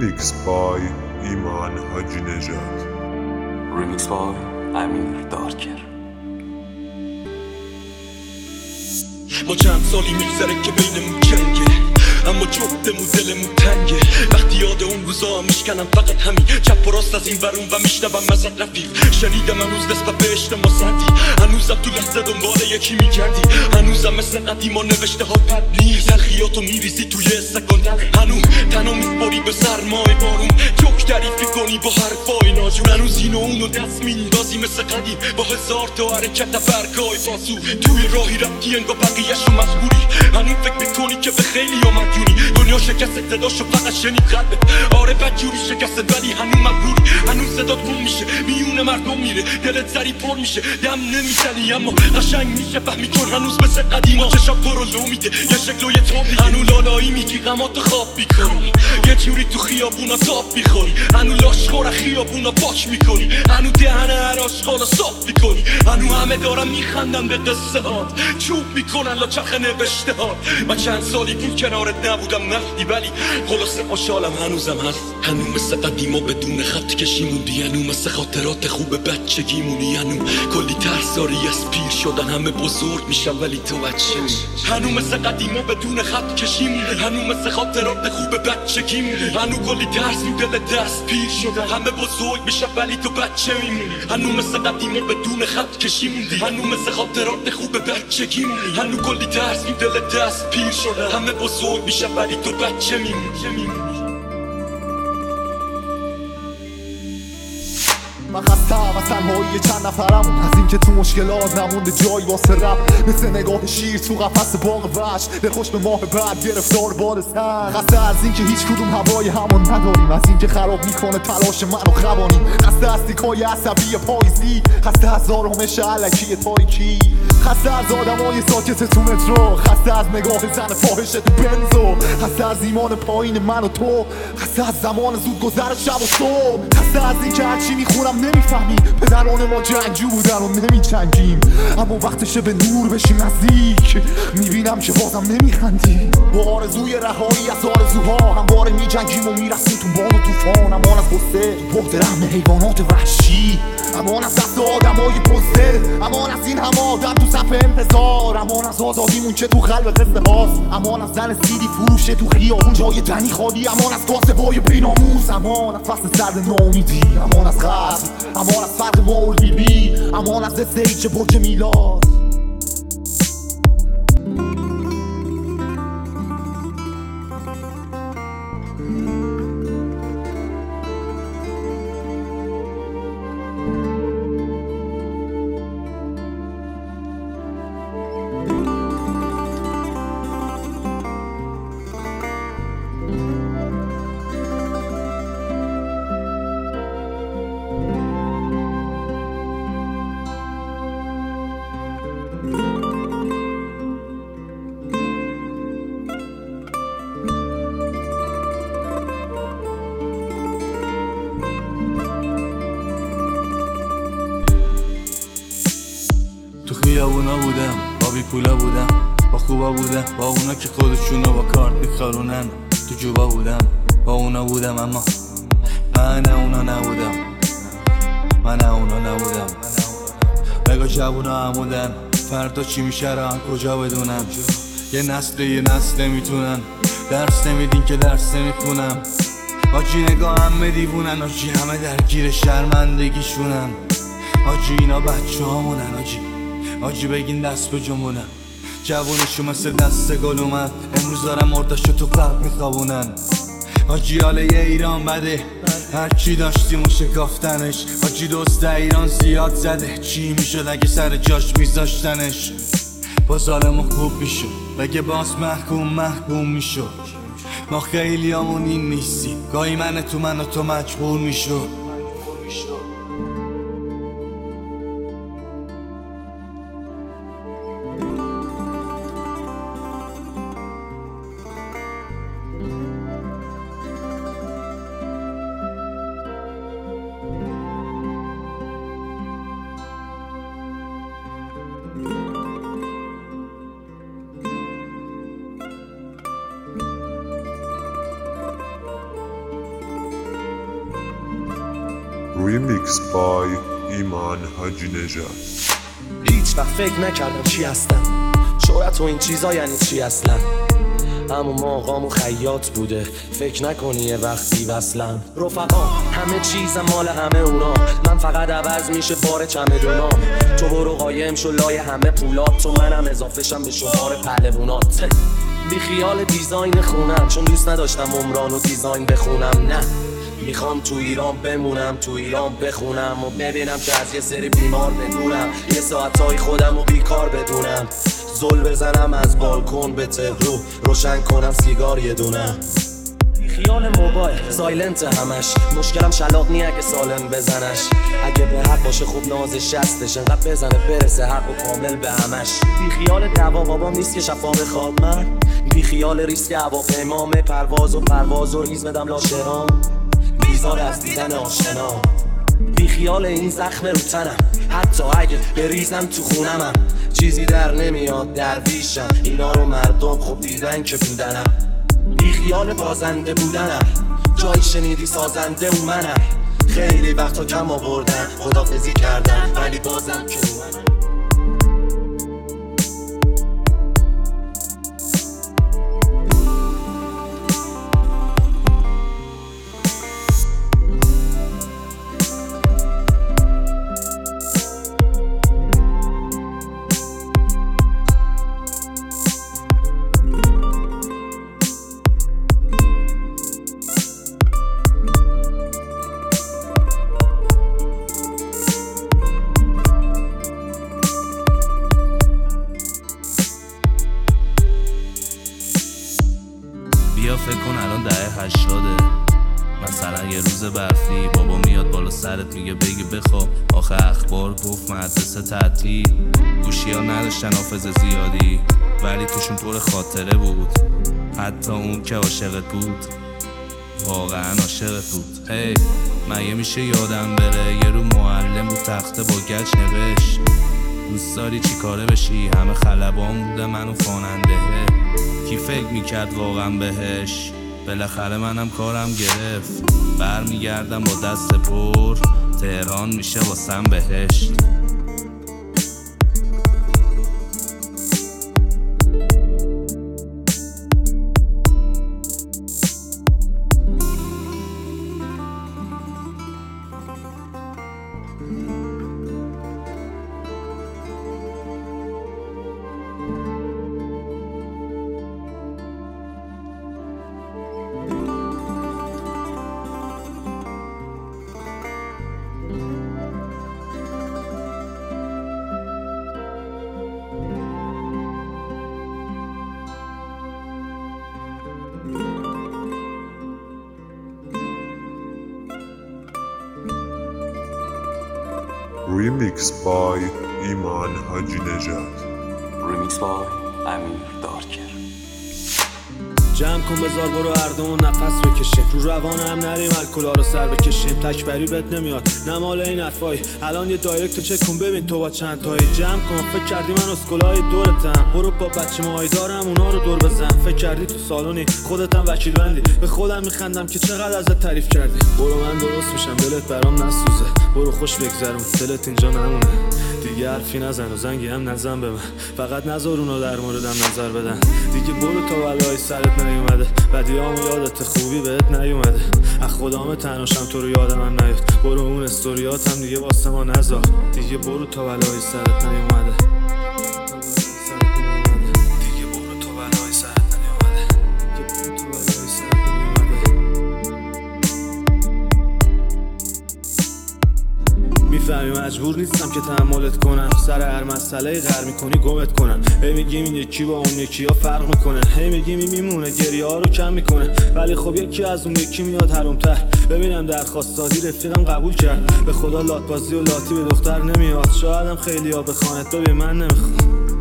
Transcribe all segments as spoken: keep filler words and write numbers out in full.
Remix by ایمان حاجی نژاد. Remix by امیر دارکر. ما چند سالی میگذره که بینمون جنگه، اما جفتمون دلمون تنگه. وقتی یاد اون روزا میشکنم فقط همین چپ و راست از این ورون و میشنوم ازت رفیق. شنیدم هنوز نسبت به عشق ما سردی، هنوزم تو لحظه دنبال یکی میگردی، هنوزم مثل قدیما نوشته ها بد نیست. تلخیاتو میریزی توی سکان، هنوز تنها میسپاری به سرمای بارون، جوک تعریفی کنی با حرفای ناجور. هنوز این و اونو دست میندازی مثل قدیم با هزار تا حرکت برگای فاسو. توی راهی رفتی انگار بقیه‌شو مجبوری، هنوز فکر میکنی که به خیلی ها مدیونی. دنیا شکست صداشو فقط شنید قلبت، آره بدجوری شکست ولی هنوز مبروری. هنوز صدات گم میشه میون مردم میره، دلت سری پر میشه دم نمیزنی اما قشنگ میشه فهمی چون هنوز مثل قدیما چشات تو رو لو میده یه شکل و یه تاب میده. هنوز لالایی میگی غماتو خواب میکنی، یه جوری تو خیابونا تاب میخوری، هنوز لاشخور خیابونا پاک میکنی، هنوز دهن هر آشغالا صاف میکنی، هنوز همه دارن میخندن به قصه هات، چوب میکنن لا چرخ نوشته ها. من چند سالی بود کنارت نبودم نفتی ولی خلاصه خوشحالم هنوزم هست. هنوز مثل قدیما بدون خط کشی موندی، هنوز مثل خاطرات خوب بچگی مونی، هنوز کلی ترساری از پیر شدن همه بزرگ میشن ولی تو بچه میشی. هنوز مثل قدیما بدون خط کشی مونده، هنوز مثل خاطرات خوب بچگی مونده، هنوز کلی ترس تو دل دست پیر شدن همه بزرگ میشن ولی تو بچه میمونی. هنوز مثل قدیما بدون خط کشی موندی، هنوز مثل خاطرات خوب بچگی مونده، هنوز کلی ترس تو دل دست پیر شدن همه بزرگ میشن ولی تو بچه میمونی. من خستم از تنهایی چند نفرم، از این که تو مشکلات نمونده جایی واسه رب، مثل نگاه شیر تو قفس باغ وحش، دلخوش به ماه بعد گرفتار بال سر. خسته از این که هیچ کدوم هوای همون نداریم، از این که خراب میکنه تلاش منو خوانیم، خسته از تیکای عصبی پاییزی، خسته از آرامش الکی تاریکی، خسته از آدمای ساکت تو مترو، خسته از نگاه زن فاحش تو بنزو، خسته از ایمان پایین من و تو، خسته از زمان زود گذر شب و صبح، خسته از این که هرچی میخونم نمیفهمی، پدران ما جنگجو بودن و نمیجنگیم، اما وقتشه به نور بشیم نزدیک، میبینم که بازم نمیخندی. با آرزوی رهایی از آرزوها همواره میجنگیم و میرسیم تو باد و طوفان، امان از غصه بعد رحم حیوانات وحشی، امان از دست آدمای بزدل، امان از این همه آدم تو صف انتظار، امان از آزادیمون که تو قلب قصه هاست، امان از زن سیدی فروشه تو خیابون جای دنی خالی، امان از کاسبای بیناموس، امان از فصل سرد ناامیدی، امان از غزل، امان از فرق ما و بی بی، امان از استیج برج میلاد. تو خیابونا بودم، با بی پولا بودم، با خوبا بودم، با اونا که خودشونو با کارت میخارونن، تو جوبا بودم، با اونا بودم، اما من اونا نبودم، من اونا نبودم. بگا جوونا همودن، فردا چی میشه را کجا بدونم، یه نسل یه نسل نمیتونن، درس نمیدین که درس نمیخونم، آجی نگاه همه دیوونن، آجی همه درگیر شرمندگیشونن، آجی اینا بچه هامونن، آجی آجی بگین دست به جمونن، جوونشو مثل دست گل اومد، امروز دارم مرداشو تو قلب میخوابونن، آجی حاله یه ایران بده، هرچی داشتیم و شکافتنش، آجی دوست ایران زیاد زده، چی میشد اگه سر جاش میذاشتنش، با ظالمو خوب میشد، بگه باز محکوم محکوم میشد، ما خیلی همون این نیستیم، گاهی من تو من و تو مجبور میشد. Remix by ایمان حاجی نژاد. هیچ وقت فکر نکردم چی هستم، شهرت و این چیزا یعنی چی اصلا. اما ماقامو خیاط بوده، فکر نکنی یه وقتی وصلم. رفقا همه چیزم مال همه اونا، من فقط عوض میشه بار چمدونام. تو برو قایم شو لای همه پولات، تو منم اضافهشم به شمار پهلوونات. بی خیال دیزاین خونم، چون دوست نداشتم عمران و دیزاین بخونم. نه میخوام تو ایران بمونم، تو ایران بخونم و ببینم که از یه سری بیمار بدونم، یه ساعتای خودم و بیکار بدونم. زل بزنم از بالکن به تهرو، روشن کنم سیگار یه دونم. خیال موبایل سایلنت همش، مشکلم شلاق نی اگه سالم بزنش. اگه به حق باشه خوب نازش شستش، انقدر بزنه برسه حق و کامل به همش. بی خیال دعوا بابام نیست که شفا بخواد، من بی خیال ریسک هواپیمام، پرواز و پرواز و ریز بدم لاشهام، بیزار از دیدن آشنا. بی خیال این زخم رو تنم، حتی اگه بریزم تو خونمم. چیزی در نمیاد درویشم، اینا رو مردم خوب دیدن که بودنم. بی خیال بازنده بودنم، جایی شنیدی سازنده اون منم. خیلی وقتا کم آوردن، خدافزی کردن، ولی بازم که منم. بیا فکر کن الان دهه هشتاده، مثلا یه روز برفی، بابا میاد بالا سرت میگه بگی بخواب، آخه اخبار گفت مدرسه تعطیل. گوشی ها نداشتن حافظه زیادی، ولی توشون پر خاطره بود. حتی اون که عاشقت بود واقعا عاشقت بود. هی hey, مگه میشه یادم بره یه رو معلم رو تخته با گچ نوشت دوست داری چی کاره بشی؟ همه خلبان بوده منو خواننده. کی فکر میکرد واقعا بهش؟ بالاخره منم کارم گرفت، برمیگردم با دست پر، تهران میشه واسم بهشت. Remix by ایمان حاجی نژاد. Remix by امیر دارکر. جمع کن بذار برو هردومون نفس بکشیم، رو روان هم نریم الکلا رو سر بکشیم. تکبری بهت نمیاد نمال این حرفایی، الان یه دایرکت چک کن ببین تو با چند تایی. جمع کن فکر کردی من اسکولای دورتم، برو با بچه ماهی دارم اونا رو دور بزن. فکر کردی تو سالونی خودتم وکیل بندی، به خودم میخندم که چقدر ازت تعریف کردی. برو من درست میشم دلت برام نسوزه، برو خوش بگذرون دلت اینجا نمونه. دیگه حرفی نزن و زنگی هم نزن به من، فقط نذار اونا در موردم نظر بدن. دیگه برو تا بلای سرت نیومده، بدیامو یادت خوبی بهت نیومده. از خدام تناشم تو رو یادم هم نیاد، برو اون استوریاتم دیگه واسه ما نذار. دیگه برو تا بلای سرت نیومده، دیگه برو تا بلای سرت نیومده، دیگه برو تا بلای سرت نیومده. میفهمی مجبور نیستم که تحملت کنم، سر هر مسئله غر میکنی گمت کنم. هی میگیم این یکی با اون یکی ها فرق میکنه، هی میگیم این میمونه گریه ها رو کم میکنه، ولی خب یکی از اون یکی میاد حرومتر. ببینم درخواست دادی رفیقم قبول کرد، به خدا لاتبازی و لاتی به دختر نمیاد. شایدم خیلی ها بخوانت ببین من نمیخوام.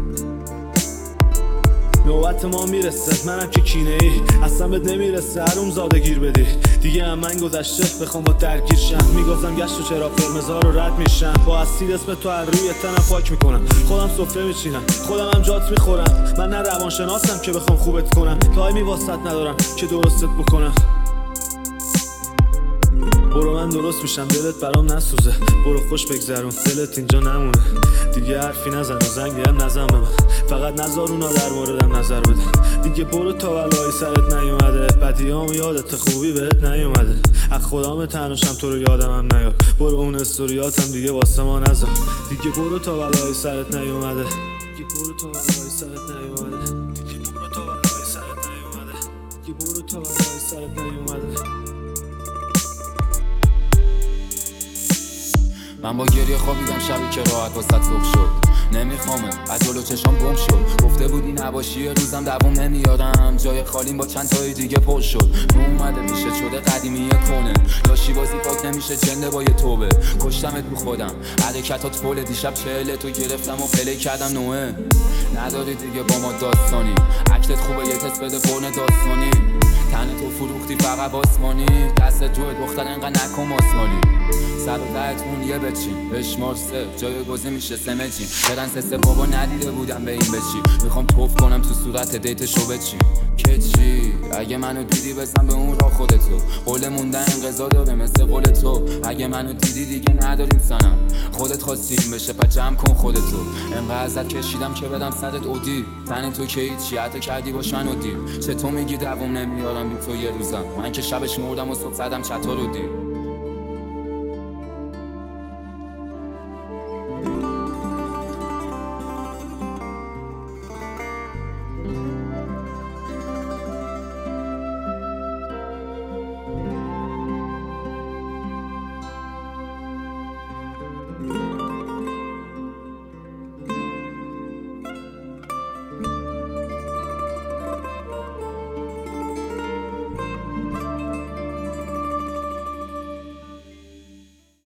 نوبت ما میرسه منم که کینه ای، اصلا بهت نمیرسه هروم زاده گیر بدی. دیگه هم من گذشته بخوام با درگیر شم، میگذم گشت و چرا قرمزا رو رد میشم. با اسید اسم تو هر روی تنم پاک میکنم، خودم سفره میچینم خودم هم جات میخورم. من نه روانشناسم که بخوام خوبت کنم، تایمی واسط ندارم که درستت بکنم. برو من درست میشم دلت برام نسوزه، برو خوش بگذرون دلت اینجا نمونه. دیگه حرفی نزن و زنگی هم نزن به من، فقط نذار اونا در موردم نظر بده. دیگه برو تا ولایی سرت نیومده، بدیام یادت خوبی بهت نیومده. از خدام تناشم تو رو یادم هم نیاد، برو اون استوریاتم دیگه واسه ما نذار. دیگه برو تا ولایی سرت نیومده، دیگه برو تا ولایی سرت نیومده، دیگه برو تا ولایی سرت نیومده، دیگه برو تا ولایی سرت نیومده. من با گریه خوابیدم شبی که راحت واسط صبح شد. نمیخوامه از جلو چشام گم شد. گفته بودی نباشی یه روزم دوام نمیارم، جای خالیم با چند تای دیگه پر شد. رو اومده میشه شده قدیمی کنه، لاشی بازی پاک نمیشه جنده با یه توبه. کشتمت رو خودم حرکتات فول، دیشب چهله تو گرفتم و پلی کردم نوه. نداری دیگه با ما داستانی، اکتت خوبه یه تست بده فرن داستانی. تن تو فروختی فقط باسمانی، دست توی دختر انقدر نکن ماسمالی. سر و دهتون یه بچین بشمار سه، جای گزه میشه سمتین. برن سسه بابا ندیده بودم به این بچی، میخوام توف کنم تو صورت دیتشو بچین. که چی؟ اگه منو دیدی بزن به اون را خودتو، قول موندن انقضا داره مثل قول تو. اگه منو دیدی دیگه نداریم سنم، خودت خواستی این بشه پا جمع کن خودتو. انقدر ازت کشیدم که بدم سرت اودی، تن تو که هیچی حتی کردی باشن اودی. چطور میگی دوام نمیارم بی تو یه روزم، من که شبش مردم و صبح زدم چطور اودی.